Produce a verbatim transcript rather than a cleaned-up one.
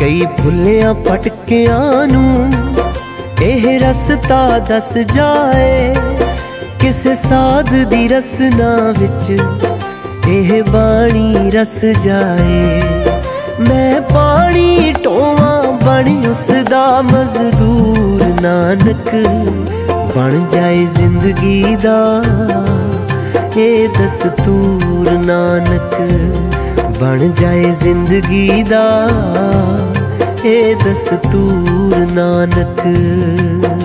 कई भुलिया भटकिया नू एह रस्ता दस जाए, किसे साध दी रसना विच एह बाणी रस जाए। मैं पानी टोवा बन उसदा मजदूर, नानक बन जाए जिंदगी दा ए दस्तूर। नानक बन जाए जिंदगी दा ए दस्तूर। नानक